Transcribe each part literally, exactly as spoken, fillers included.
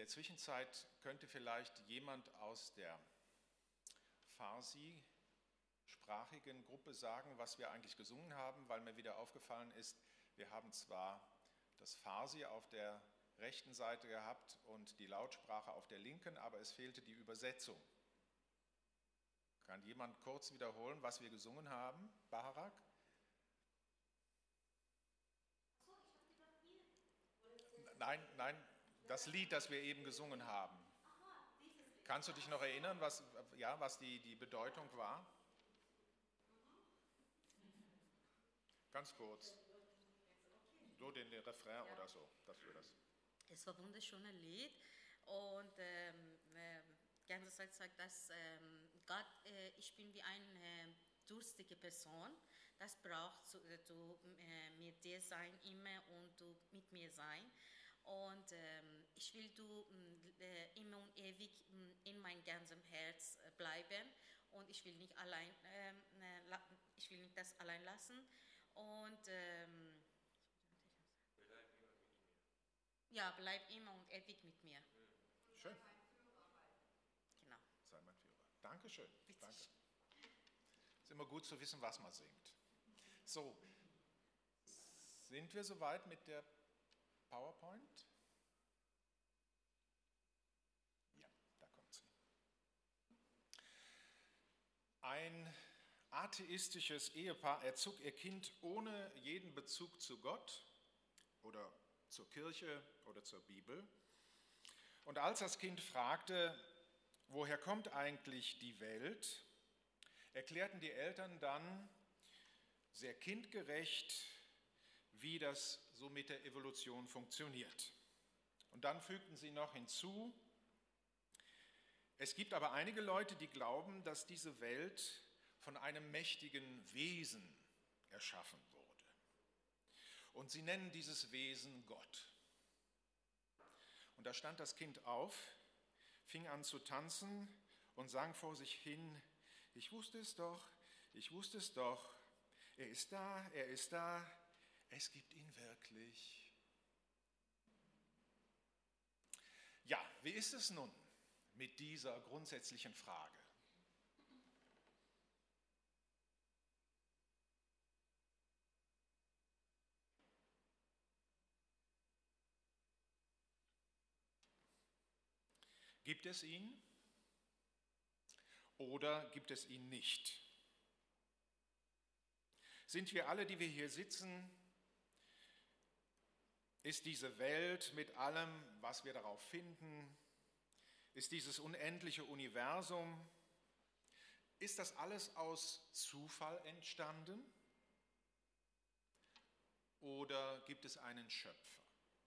Zwischenzeit könnte vielleicht jemand aus der Farsi-sprachigen Gruppe sagen, was wir eigentlich gesungen haben, weil mir wieder aufgefallen ist, wir haben zwar das Farsi auf der rechten Seite gehabt und die Lautsprache auf der linken, aber es fehlte die Übersetzung. Kann jemand kurz wiederholen, was wir gesungen haben? Baharak? Nein, nein, das Lied, das wir eben gesungen haben. Kannst du dich noch erinnern, was, ja, was die, die Bedeutung war? Ganz kurz. So den, den Refrain oder so, dass wir das. Es war ein wunderschönes Lied und ähm, äh, ganze Zeit sagt, dass ähm, Gott, äh, ich bin wie eine durstige Person, das braucht du, du äh, mit dir sein immer und du mit mir sein. Und ähm, ich will du äh, immer und ewig in meinem ganzen Herz bleiben und ich will nicht allein, äh, ich will nicht das allein lassen. Und ähm, bleib immer mit mir. Ja, bleib immer und ewig mit mir. Schön. Genau. Sei mein Führer. Dankeschön. Bitte. Danke. Ist immer gut zu wissen, was man singt. So, sind wir soweit mit der PowerPoint? Ja, da kommt sie. Ein atheistisches Ehepaar erzog ihr Kind ohne jeden Bezug zu Gott oder zur Kirche oder zur Bibel. Und als das Kind fragte, woher kommt eigentlich die Welt, erklärten die Eltern dann sehr kindgerecht, wie das so mit der Evolution funktioniert. Und dann fügten sie noch hinzu, es gibt aber einige Leute, die glauben, dass diese Welt von einem mächtigen Wesen erschaffen wurde. Und sie nennen dieses Wesen Gott. Und da stand das Kind auf, fing an zu tanzen und sang vor sich hin, ich wusste es doch, ich wusste es doch, er ist da, er ist da, es gibt ihn wirklich. Ja, wie ist es nun mit dieser grundsätzlichen Frage? Gibt es ihn oder gibt es ihn nicht? Sind wir alle, die wir hier sitzen, ist diese Welt mit allem, was wir darauf finden, ist dieses unendliche Universum, ist das alles aus Zufall entstanden oder gibt es einen Schöpfer?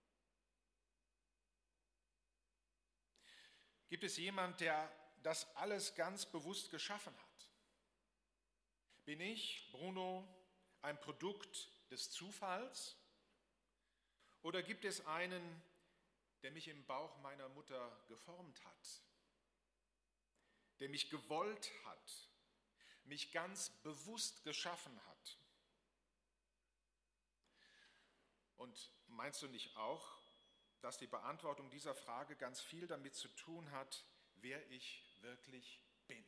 Gibt es jemand, der das alles ganz bewusst geschaffen hat? Bin ich, Bruno, ein Produkt des Zufalls? Oder gibt es einen, der mich im Bauch meiner Mutter geformt hat, der mich gewollt hat, mich ganz bewusst geschaffen hat? Und meinst du nicht auch, dass die Beantwortung dieser Frage ganz viel damit zu tun hat, wer ich wirklich bin?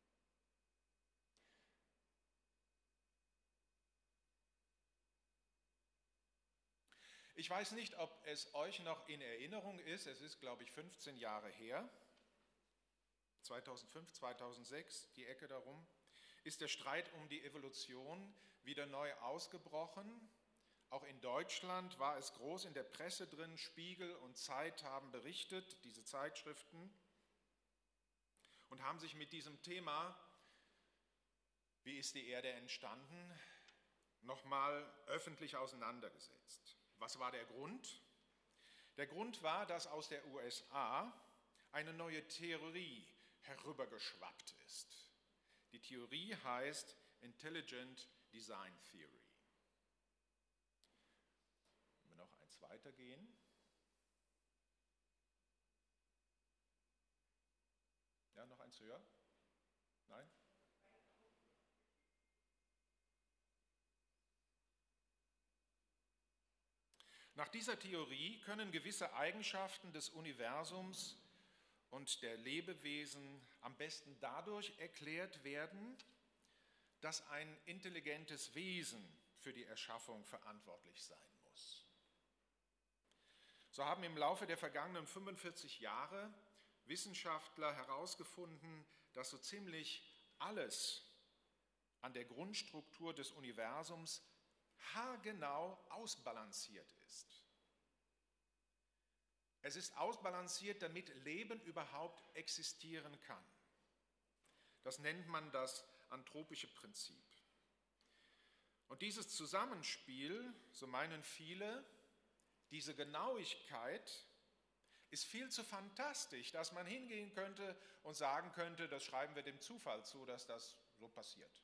Ich weiß nicht, ob es euch noch in Erinnerung ist, es ist, glaube ich, fünfzehn Jahre her, zweitausendfünf, zweitausendsechs, die Ecke darum, ist der Streit um die Evolution wieder neu ausgebrochen. Auch in Deutschland war es groß in der Presse drin, Spiegel und Zeit haben berichtet, diese Zeitschriften, und haben sich mit diesem Thema, wie ist die Erde entstanden, nochmal öffentlich auseinandergesetzt. Was war der Grund? Der Grund war, dass aus der U S A eine neue Theorie herübergeschwappt ist. Die Theorie heißt Intelligent Design Theory. Wenn wir noch eins weitergehen. Ja, noch eins höher? Nein? Nach dieser Theorie können gewisse Eigenschaften des Universums und der Lebewesen am besten dadurch erklärt werden, dass ein intelligentes Wesen für die Erschaffung verantwortlich sein muss. So haben im Laufe der vergangenen fünfundvierzig Jahre Wissenschaftler herausgefunden, dass so ziemlich alles an der Grundstruktur des Universums haargenau ausbalanciert ist. Es ist ausbalanciert, damit Leben überhaupt existieren kann. Das nennt man das anthropische Prinzip. Und dieses Zusammenspiel, so meinen viele, diese Genauigkeit ist viel zu fantastisch, dass man hingehen könnte und sagen könnte, das schreiben wir dem Zufall zu, dass das so passiert.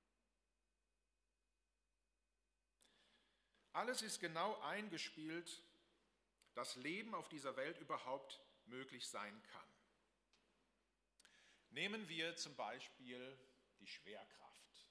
Alles ist genau eingespielt, dass Leben auf dieser Welt überhaupt möglich sein kann. Nehmen wir zum Beispiel die Schwerkraft.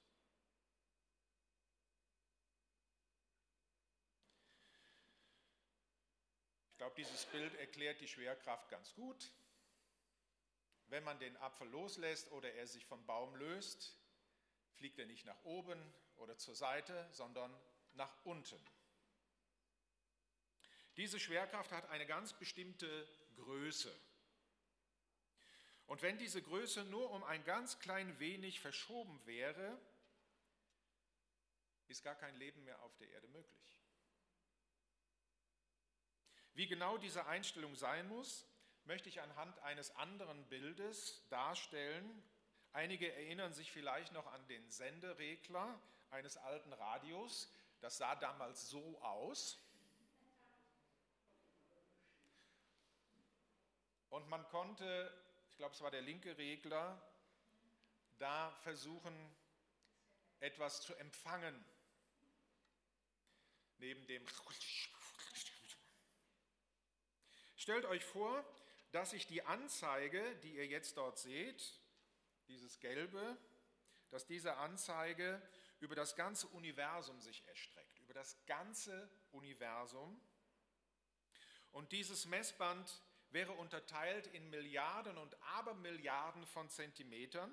Ich glaube, dieses Bild erklärt die Schwerkraft ganz gut. Wenn man den Apfel loslässt oder er sich vom Baum löst, fliegt er nicht nach oben oder zur Seite, sondern nach unten. Diese Schwerkraft hat eine ganz bestimmte Größe. Und wenn diese Größe nur um ein ganz klein wenig verschoben wäre, ist gar kein Leben mehr auf der Erde möglich. Wie genau diese Einstellung sein muss, möchte ich anhand eines anderen Bildes darstellen. Einige erinnern sich vielleicht noch an den Senderegler eines alten Radios. Das sah damals so aus. Und man konnte, ich glaube, es war der linke Regler, da versuchen, etwas zu empfangen. Neben dem. Stellt euch vor, dass sich die Anzeige, die ihr jetzt dort seht, dieses Gelbe, dass diese Anzeige über das ganze Universum sich erstreckt, über das ganze Universum. Und dieses Messband wäre unterteilt in Milliarden und Abermilliarden von Zentimetern.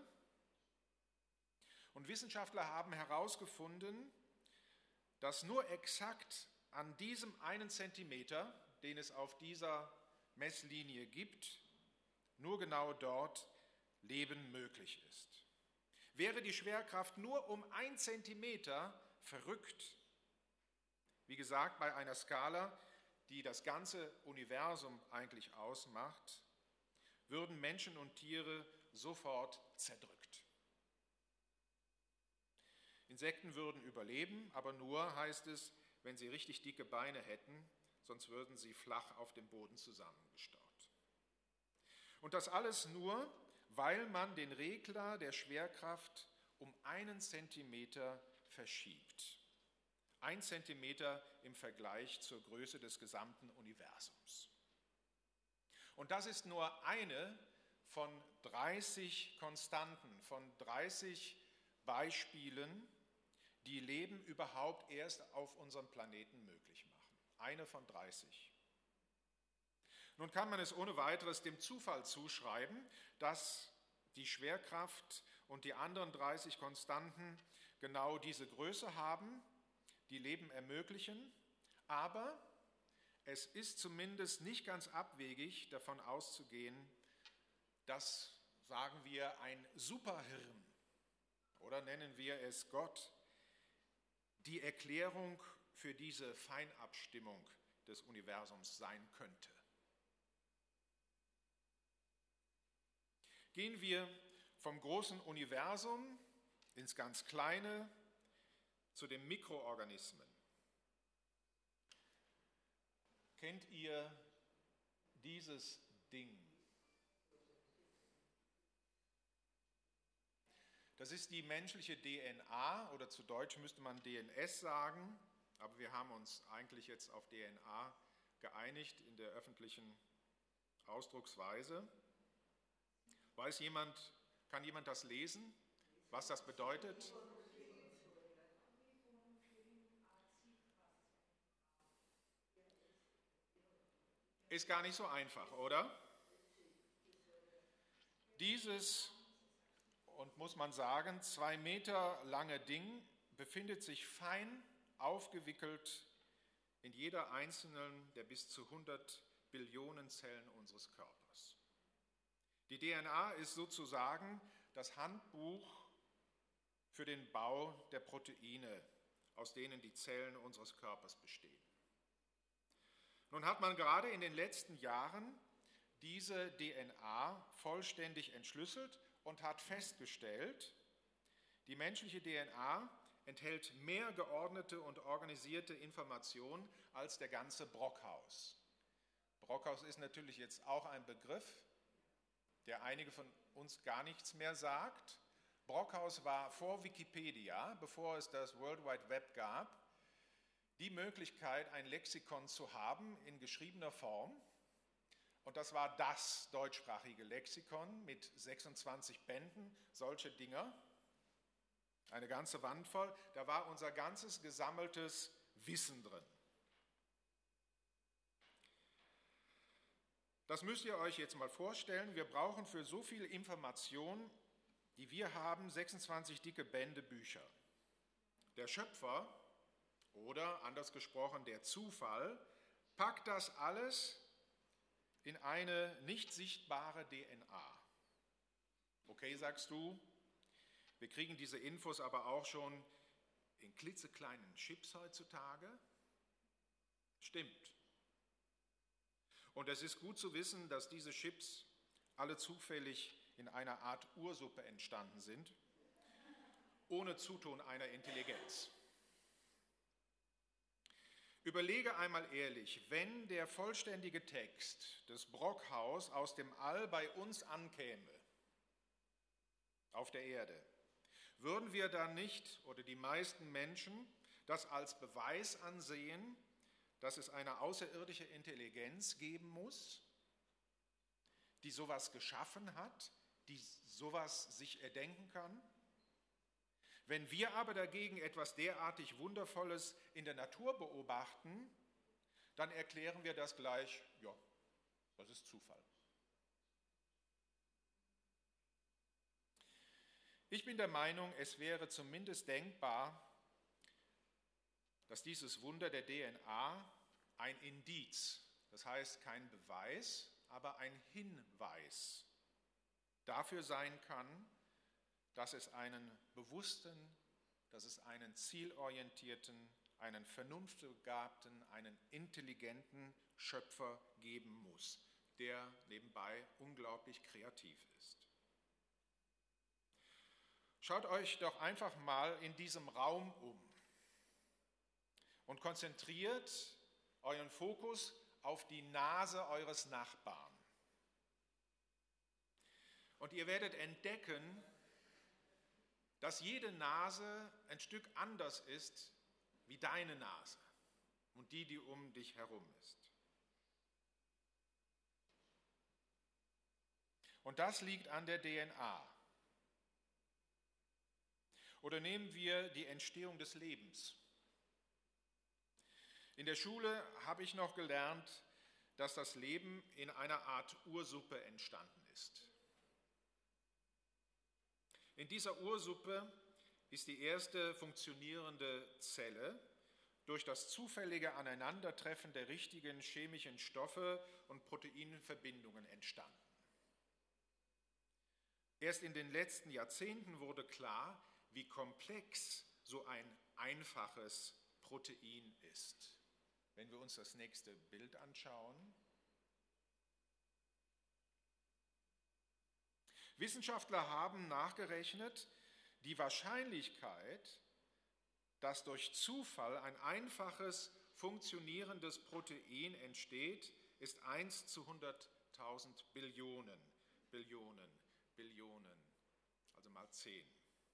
Und Wissenschaftler haben herausgefunden, dass nur exakt an diesem einen Zentimeter, den es auf dieser Messlinie gibt, nur genau dort Leben möglich ist. Wäre die Schwerkraft nur um ein Zentimeter verrückt, wie gesagt, bei einer Skala, die das ganze Universum eigentlich ausmacht, würden Menschen und Tiere sofort zerdrückt. Insekten würden überleben, aber nur, heißt es, wenn sie richtig dicke Beine hätten, sonst würden sie flach auf dem Boden zusammengestaut. Und das alles nur, weil man den Regler der Schwerkraft um einen Zentimeter verschiebt. Ein Zentimeter im Vergleich zur Größe des gesamten Universums. Und das ist nur eine von dreißig Konstanten, von dreißig Beispielen, die Leben überhaupt erst auf unserem Planeten möglich machen. Eine von dreißig. Nun kann man es ohne weiteres dem Zufall zuschreiben, dass die Schwerkraft und die anderen dreißig Konstanten genau diese Größe haben, die Leben ermöglichen, aber es ist zumindest nicht ganz abwegig davon auszugehen, dass, sagen wir, ein Superhirn oder nennen wir es Gott, die Erklärung für diese Feinabstimmung des Universums sein könnte. Gehen wir vom großen Universum ins ganz kleine, zu den Mikroorganismen. Kennt ihr dieses Ding? Das ist die menschliche D N A oder zu Deutsch müsste man D N S sagen, aber wir haben uns eigentlich jetzt auf D N A geeinigt in der öffentlichen Ausdrucksweise. Weiß jemand, kann jemand das lesen, was das bedeutet? Ist gar nicht so einfach, oder? Dieses, und muss man sagen, zwei Meter lange Ding befindet sich fein aufgewickelt in jeder einzelnen der bis zu hundert Billionen Zellen unseres Körpers. Die D N A ist sozusagen das Handbuch für den Bau der Proteine, aus denen die Zellen unseres Körpers bestehen. Nun hat man gerade in den letzten Jahren diese D N A vollständig entschlüsselt und hat festgestellt, die menschliche D N A enthält mehr geordnete und organisierte Informationen als der ganze Brockhaus. Brockhaus ist natürlich jetzt auch ein Begriff, der einige von uns gar nichts mehr sagt. Brockhaus war vor Wikipedia, bevor es das World Wide Web gab, die Möglichkeit, ein Lexikon zu haben in geschriebener Form. Und das war das deutschsprachige Lexikon mit sechsundzwanzig Bänden, solche Dinger, eine ganze Wand voll. Da war unser ganzes gesammeltes Wissen drin. Das müsst ihr euch jetzt mal vorstellen. Wir brauchen für so viel Information, die wir haben, sechsundzwanzig dicke Bände Bücher. Der Schöpfer, oder anders gesprochen der Zufall, packt das alles in eine nicht sichtbare D N A. Okay, sagst du, wir kriegen diese Infos aber auch schon in klitzekleinen Chips heutzutage. Stimmt. Und es ist gut zu wissen, dass diese Chips alle zufällig in einer Art Ursuppe entstanden sind, ohne Zutun einer Intelligenz. Überlege einmal ehrlich, wenn der vollständige Text des Brockhaus aus dem All bei uns ankäme, auf der Erde, würden wir dann nicht, oder die meisten Menschen, das als Beweis ansehen, dass es eine außerirdische Intelligenz geben muss, die sowas geschaffen hat, die sowas sich erdenken kann? Wenn wir aber dagegen etwas derartig Wundervolles in der Natur beobachten, dann erklären wir das gleich, ja, das ist Zufall. Ich bin der Meinung, es wäre zumindest denkbar, dass dieses Wunder der D N A ein Indiz, das heißt kein Beweis, aber ein Hinweis dafür sein kann, dass es einen bewussten, dass es einen zielorientierten, einen vernunftbegabten, einen intelligenten Schöpfer geben muss, der nebenbei unglaublich kreativ ist. Schaut euch doch einfach mal in diesem Raum um und konzentriert euren Fokus auf die Nase eures Nachbarn. Und ihr werdet entdecken, dass jede Nase ein Stück anders ist wie deine Nase und die, die um dich herum ist. Und das liegt an der D N A. Oder nehmen wir die Entstehung des Lebens. In der Schule habe ich noch gelernt, dass das Leben in einer Art Ursuppe entstanden ist. In dieser Ursuppe ist die erste funktionierende Zelle durch das zufällige Aneinandertreffen der richtigen chemischen Stoffe und Proteinverbindungen entstanden. Erst in den letzten Jahrzehnten wurde klar, wie komplex so ein einfaches Protein ist. Wenn wir uns das nächste Bild anschauen. Wissenschaftler haben nachgerechnet, die Wahrscheinlichkeit, dass durch Zufall ein einfaches, funktionierendes Protein entsteht, ist eins zu hunderttausend Billionen, Billionen, Billionen, also mal zehn.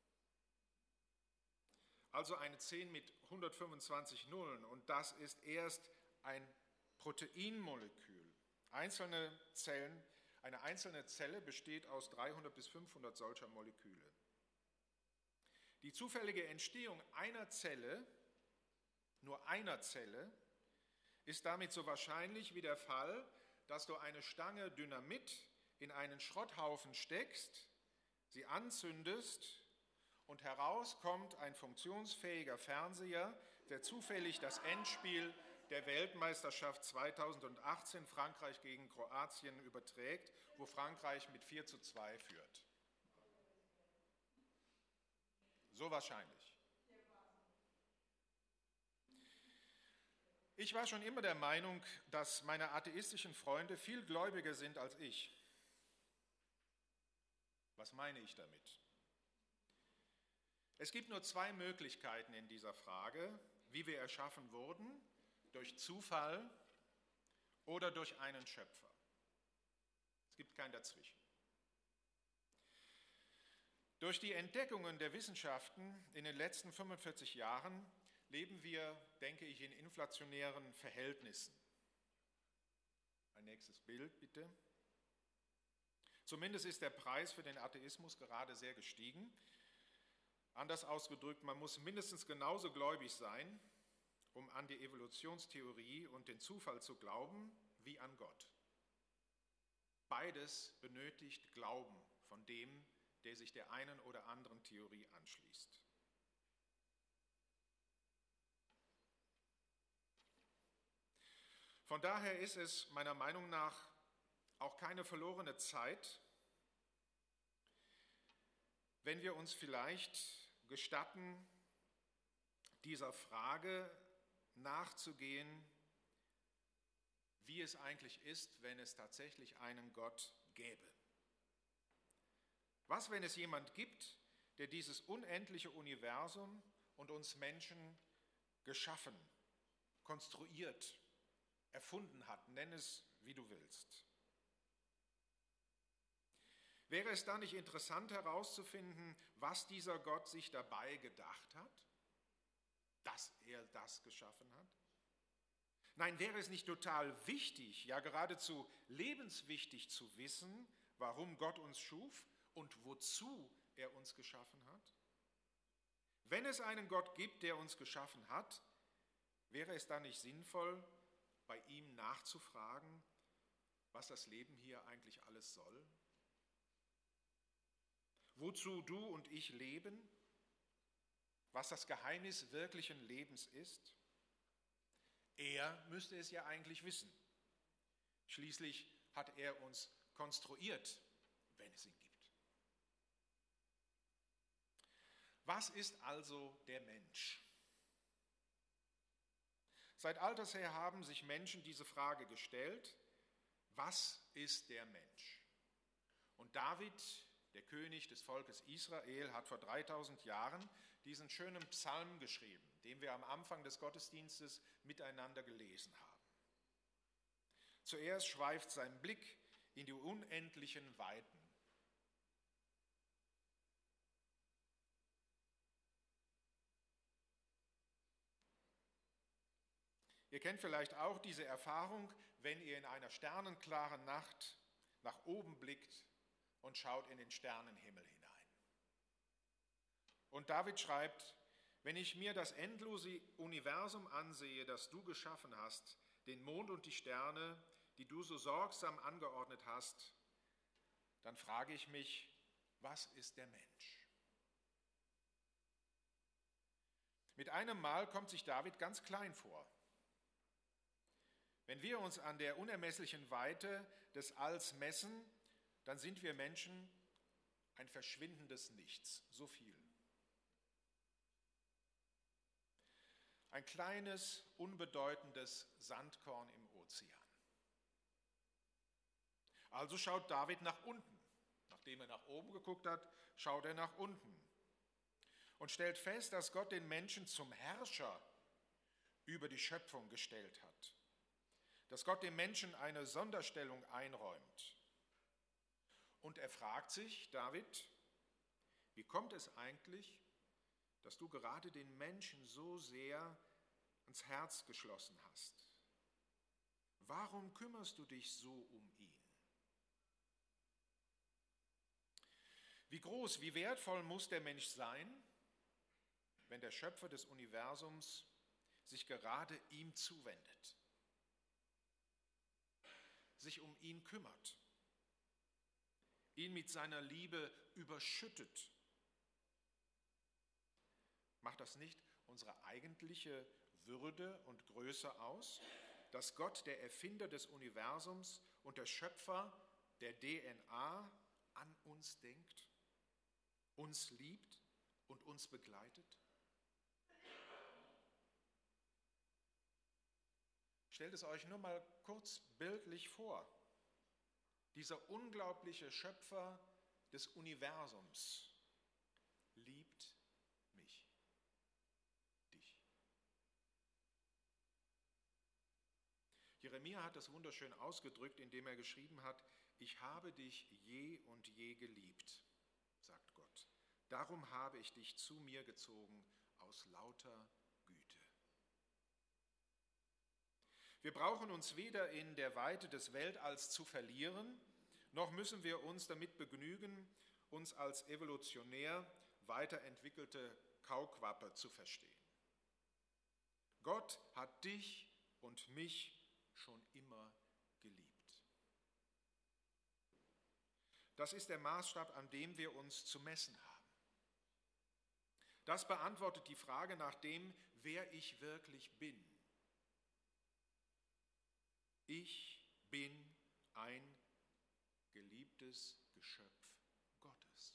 Also eine zehn mit hundertfünfundzwanzig Nullen und das ist erst ein Proteinmolekül. Einzelne Zellen, eine einzelne Zelle besteht aus dreihundert bis fünfhundert solcher Moleküle. Die zufällige Entstehung einer Zelle, nur einer Zelle, ist damit so wahrscheinlich wie der Fall, dass du eine Stange Dynamit in einen Schrotthaufen steckst, sie anzündest und heraus kommt ein funktionsfähiger Fernseher, der zufällig das Endspiel der Weltmeisterschaft zweitausendachtzehn Frankreich gegen Kroatien überträgt, wo Frankreich mit vier zu zwei führt. So wahrscheinlich. Ich war schon immer der Meinung, dass meine atheistischen Freunde viel gläubiger sind als ich. Was meine ich damit? Es gibt nur zwei Möglichkeiten in dieser Frage, wie wir erschaffen wurden, durch Zufall oder durch einen Schöpfer. Es gibt kein Dazwischen. Durch die Entdeckungen der Wissenschaften in den letzten fünfundvierzig Jahren leben wir, denke ich, in inflationären Verhältnissen. Ein nächstes Bild, bitte. Zumindest ist der Preis für den Atheismus gerade sehr gestiegen. Anders ausgedrückt, man muss mindestens genauso gläubig sein, um an die Evolutionstheorie und den Zufall zu glauben, wie an Gott. Beides benötigt Glauben von dem, der sich der einen oder anderen Theorie anschließt. Von daher ist es meiner Meinung nach auch keine verlorene Zeit, wenn wir uns vielleicht gestatten, dieser Frage nachzugehen, wie es eigentlich ist, wenn es tatsächlich einen Gott gäbe. Was, wenn es jemand gibt, der dieses unendliche Universum und uns Menschen geschaffen, konstruiert, erfunden hat, nenn es, wie du willst. Wäre es da nicht interessant herauszufinden, was dieser Gott sich dabei gedacht hat, dass er das geschaffen hat? Nein, wäre es nicht total wichtig, ja geradezu lebenswichtig zu wissen, warum Gott uns schuf und wozu er uns geschaffen hat? Wenn es einen Gott gibt, der uns geschaffen hat, wäre es dann nicht sinnvoll, bei ihm nachzufragen, was das Leben hier eigentlich alles soll? Wozu du und ich leben? Was das Geheimnis wirklichen Lebens ist? Er müsste es ja eigentlich wissen. Schließlich hat er uns konstruiert, wenn es ihn gibt. Was ist also der Mensch? Seit alters her haben sich Menschen diese Frage gestellt, was ist der Mensch? Und David, der König des Volkes Israel, hat vor dreitausend Jahren diesen schönen Psalm geschrieben, den wir am Anfang des Gottesdienstes miteinander gelesen haben. Zuerst schweift sein Blick in die unendlichen Weiten. Ihr kennt vielleicht auch diese Erfahrung, wenn ihr in einer sternenklaren Nacht nach oben blickt und schaut in den Sternenhimmel hinein. Und David schreibt, wenn ich mir das endlose Universum ansehe, das du geschaffen hast, den Mond und die Sterne, die du so sorgsam angeordnet hast, dann frage ich mich, was ist der Mensch? Mit einem Mal kommt sich David ganz klein vor. Wenn wir uns an der unermesslichen Weite des Alls messen, dann sind wir Menschen ein verschwindendes Nichts, so viel. Ein kleines, unbedeutendes Sandkorn im Ozean. Also schaut David nach unten. Nachdem er nach oben geguckt hat, schaut er nach unten und stellt fest, dass Gott den Menschen zum Herrscher über die Schöpfung gestellt hat. Dass Gott dem Menschen eine Sonderstellung einräumt. Und er fragt sich, David, wie kommt es eigentlich, dass du gerade den Menschen so sehr ans Herz geschlossen hast? Warum kümmerst du dich so um ihn? Wie groß, wie wertvoll muss der Mensch sein, wenn der Schöpfer des Universums sich gerade ihm zuwendet? sich um ihn kümmert, ihn mit seiner Liebe überschüttet. Macht das nicht unsere eigentliche Würde und Größe aus, dass Gott, der Erfinder des Universums und der Schöpfer der D N A, an uns denkt, uns liebt und uns begleitet? Stellt es euch nur mal kurz bildlich vor. Dieser unglaubliche Schöpfer des Universums liebt mich, dich. Jeremia hat das wunderschön ausgedrückt, indem er geschrieben hat: Ich habe dich je und je geliebt, sagt Gott. Darum habe ich dich zu mir gezogen aus lauter Güte. Wir brauchen uns weder in der Weite des Weltalls zu verlieren, noch müssen wir uns damit begnügen, uns als evolutionär weiterentwickelte Kaulquappe zu verstehen. Gott hat dich und mich schon immer geliebt. Das ist der Maßstab, an dem wir uns zu messen haben. Das beantwortet die Frage nach dem, wer ich wirklich bin. Ich bin ein geliebtes Geschöpf Gottes.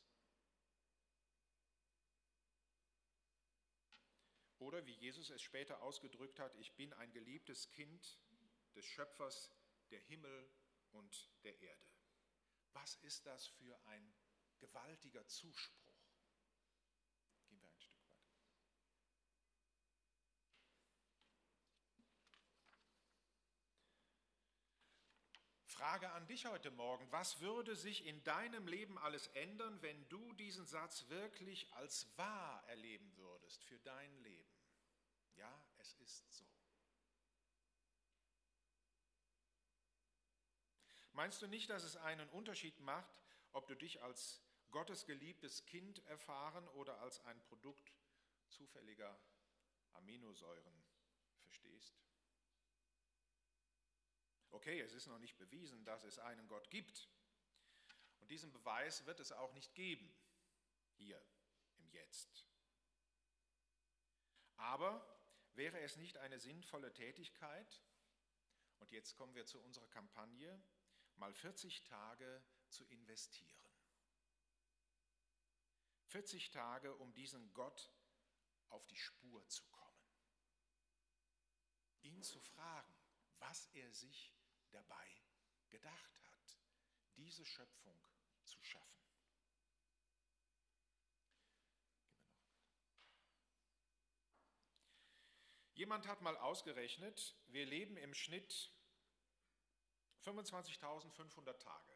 Oder wie Jesus es später ausgedrückt hat: Ich bin ein geliebtes Kind des Schöpfers der Himmel und der Erde. Was ist das für ein gewaltiger Zuspruch? Gehen wir ein Stück weiter. Frage an dich heute Morgen: Was würde sich in deinem Leben alles ändern, wenn du diesen Satz wirklich als wahr erleben würdest für dein Leben? Ja, es ist so. Meinst du nicht, dass es einen Unterschied macht, ob du dich als Gottes geliebtes Kind erfahren oder als ein Produkt zufälliger Aminosäuren verstehst? Okay, es ist noch nicht bewiesen, dass es einen Gott gibt. Und diesen Beweis wird es auch nicht geben, hier im Jetzt. Aber wäre es nicht eine sinnvolle Tätigkeit, und jetzt kommen wir zu unserer Kampagne, mal vierzig Tage zu investieren. vierzig Tage, um diesen Gott auf die Spur zu kommen. Ihn zu fragen, was er sich dabei gedacht hat, diese Schöpfung zu schaffen. Jemand hat mal ausgerechnet, wir leben im Schnitt fünfundzwanzigtausendfünfhundert Tage.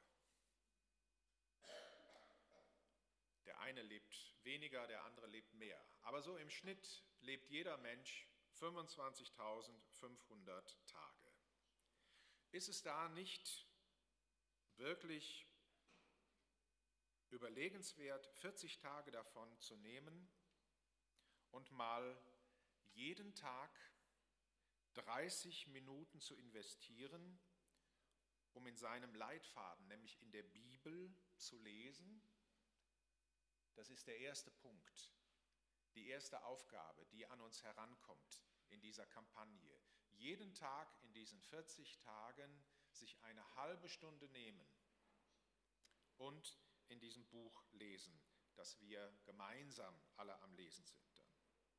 Der eine lebt weniger, der andere lebt mehr. Aber so im Schnitt lebt jeder Mensch fünfundzwanzigtausendfünfhundert Tage. Ist es da nicht wirklich überlegenswert, vierzig Tage davon zu nehmen und mal jeden Tag dreißig Minuten zu investieren, um in seinem Leitfaden, nämlich in der Bibel, zu lesen? Das ist der erste Punkt, die erste Aufgabe, die an uns herankommt in dieser Kampagne. Jeden Tag in diesen vierzig Tagen sich eine halbe Stunde nehmen und in diesem Buch lesen, das wir gemeinsam alle am Lesen sind dann.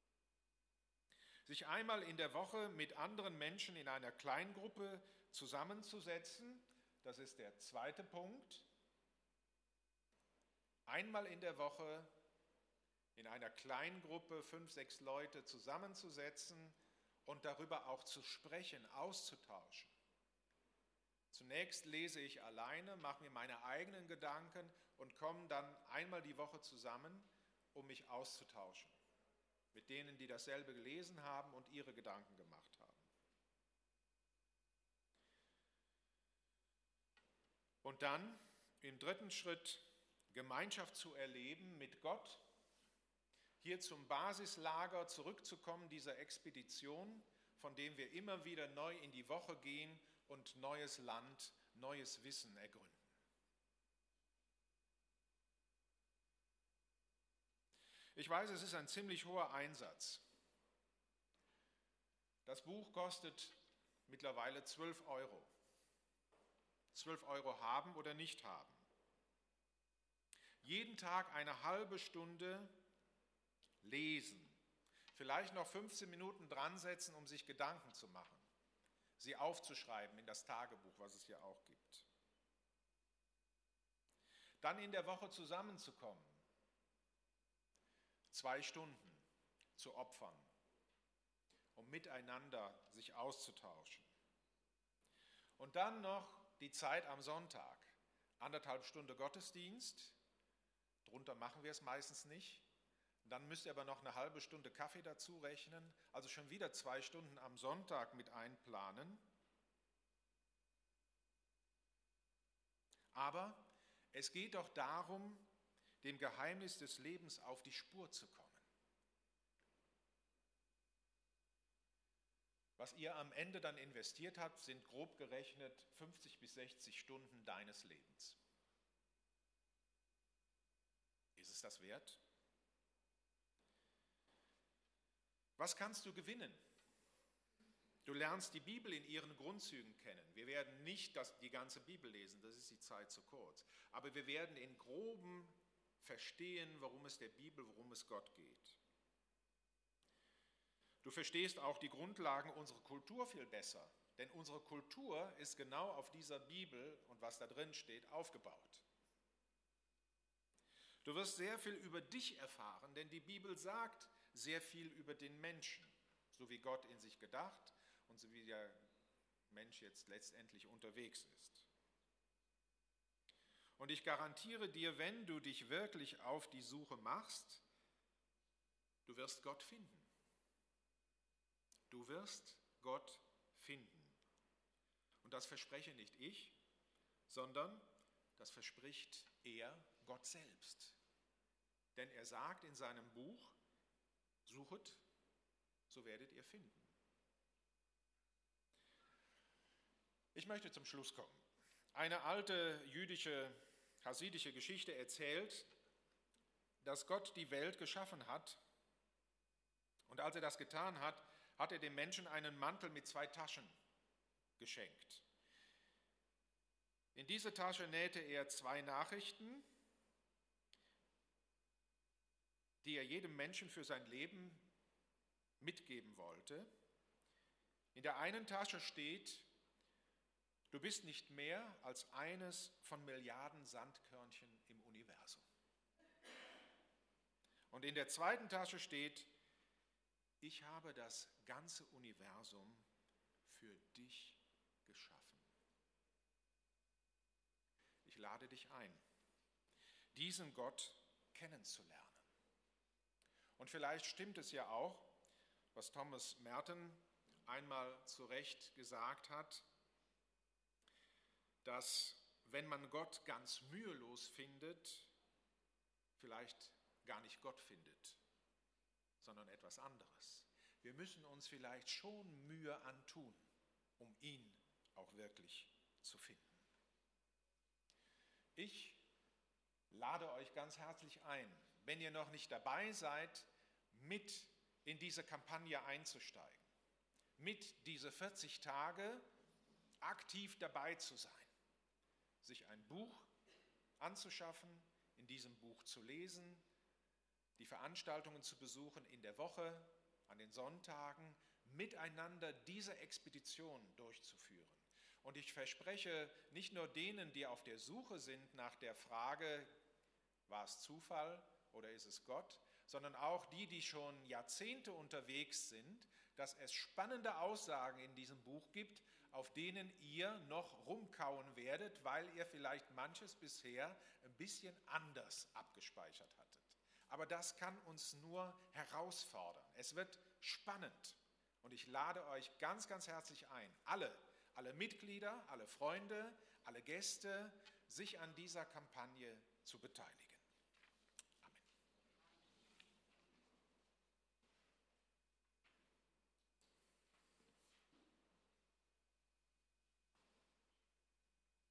Sich einmal in der Woche mit anderen Menschen in einer Kleingruppe zusammenzusetzen, das ist der zweite Punkt. Einmal in der Woche in einer Kleingruppe, fünf, sechs Leute zusammenzusetzen und darüber auch zu sprechen, auszutauschen. Zunächst lese ich alleine, mache mir meine eigenen Gedanken und komme dann einmal die Woche zusammen, um mich auszutauschen mit denen, die dasselbe gelesen haben und ihre Gedanken gemacht haben. Und dann im dritten Schritt Gemeinschaft zu erleben mit Gott, hier zum Basislager zurückzukommen, dieser Expedition, von dem wir immer wieder neu in die Woche gehen und neues Land neues Wissen ergründen. Ich weiß, es ist ein ziemlich hoher Einsatz. Das Buch kostet mittlerweile zwölf Euro. zwölf Euro haben oder nicht haben. Jeden Tag eine halbe Stunde lesen. Vielleicht noch fünfzehn Minuten dran setzen, um sich Gedanken zu machen. Sie aufzuschreiben in das Tagebuch, was es hier auch gibt. Dann in der Woche zusammenzukommen. Zwei Stunden zu opfern, um miteinander sich auszutauschen. Und dann noch die Zeit am Sonntag. Anderthalb Stunde Gottesdienst. Drunter machen wir es meistens nicht. Dann müsst ihr aber noch eine halbe Stunde Kaffee dazu rechnen. Also schon wieder zwei Stunden am Sonntag mit einplanen. Aber es geht doch darum, dem Geheimnis des Lebens auf die Spur zu kommen. Was ihr am Ende dann investiert habt, sind grob gerechnet fünfzig bis sechzig Stunden deines Lebens. Ist es das wert? Was kannst du gewinnen? Du lernst die Bibel in ihren Grundzügen kennen. Wir werden nicht das, die ganze Bibel lesen, das ist die Zeit zu kurz. Aber wir werden in groben verstehen, worum es der Bibel, worum es Gott geht. Du verstehst auch die Grundlagen unserer Kultur viel besser, denn unsere Kultur ist genau auf dieser Bibel und was da drin steht aufgebaut. Du wirst sehr viel über dich erfahren, denn die Bibel sagt sehr viel über den Menschen, so wie Gott in sich gedacht und so wie der Mensch jetzt letztendlich unterwegs ist. Und ich garantiere dir, wenn du dich wirklich auf die Suche machst, du wirst Gott finden. Du wirst Gott finden. Und das verspreche nicht ich, sondern das verspricht er, Gott selbst. Denn er sagt in seinem Buch, suchet, so werdet ihr finden. Ich möchte zum Schluss kommen. Eine alte jüdische, hasidische Geschichte erzählt, dass Gott die Welt geschaffen hat. Und als er das getan hat, hat er dem Menschen einen Mantel mit zwei Taschen geschenkt. In diese Tasche nähte er zwei Nachrichten, die er jedem Menschen für sein Leben mitgeben wollte. In der einen Tasche steht, du bist nicht mehr als eines von Milliarden Sandkörnchen im Universum. Und in der zweiten Tasche steht, ich habe das ganze Universum für dich geschaffen. Ich lade dich ein, diesen Gott kennenzulernen. Und vielleicht stimmt es ja auch, was Thomas Merton einmal zu Recht gesagt hat, dass wenn man Gott ganz mühelos findet, vielleicht gar nicht Gott findet, sondern etwas anderes. Wir müssen uns vielleicht schon Mühe antun, um ihn auch wirklich zu finden. Ich lade euch ganz herzlich ein, wenn ihr noch nicht dabei seid, mit in diese Kampagne einzusteigen, mit diese vierzig Tage aktiv dabei zu sein, sich ein Buch anzuschaffen, in diesem Buch zu lesen, die Veranstaltungen zu besuchen in der Woche, an den Sonntagen, miteinander diese Expedition durchzuführen. Und ich verspreche nicht nur denen, die auf der Suche sind nach der Frage, war es Zufall oder ist es Gott, sondern auch die, die schon Jahrzehnte unterwegs sind, dass es spannende Aussagen in diesem Buch gibt, auf denen ihr noch rumkauen werdet, weil ihr vielleicht manches bisher ein bisschen anders abgespeichert hattet. Aber das kann uns nur herausfordern. Es wird spannend. Und ich lade euch ganz, ganz herzlich ein, alle, alle Mitglieder, alle Freunde, alle Gäste, sich an dieser Kampagne zu beteiligen.